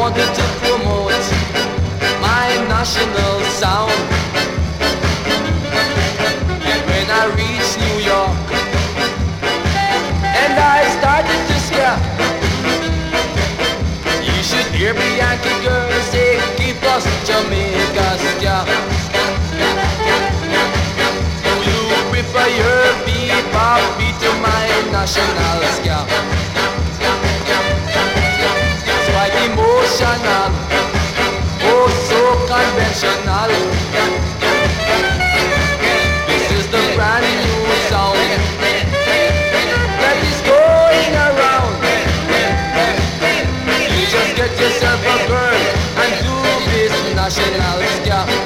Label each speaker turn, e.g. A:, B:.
A: wanted to promote my national sound. And when I reached New York and I started to scare, you should hear me Yankee girl say, keep us Jamaica ska. You prefer your bebop beat to my national ska. Quite emotional, oh so conventional. This is the brand new sound that is going around. You just get yourself a girl and do this national ska.